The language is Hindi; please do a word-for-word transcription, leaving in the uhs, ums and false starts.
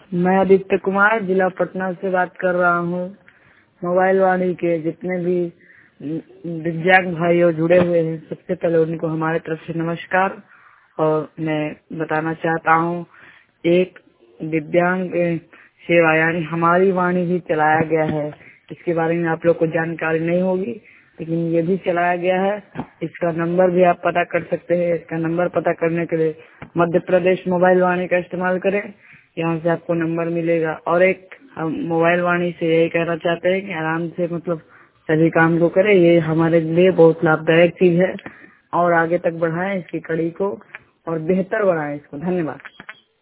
मैं आदित्य कुमार जिला पटना से बात कर रहा हूँ। मोबाइल वाणी के जितने भी दिव्यांग भाई और जुड़े हुए हैं, सबसे पहले उनको हमारे तरफ से नमस्कार। और मैं बताना चाहता हूँ, एक दिव्यांग सेवा यानी हमारी वाणी भी चलाया गया है। इसके बारे में आप लोग को जानकारी नहीं होगी, लेकिन ये भी चलाया गया है। इसका नंबर भी आप पता कर सकते हैं। इसका नंबर पता करने के लिए मध्य प्रदेश मोबाइल वाणी का इस्तेमाल करें, यहाँ से आपको नंबर मिलेगा। और एक हम मोबाइल वाणी से यही कहना चाहते हैं कि आराम से मतलब सभी काम को करें। ये हमारे लिए बहुत लाभदायक चीज है और आगे तक बढ़ाएं इसकी कड़ी को और बेहतर बनाएं इसको। धन्यवाद।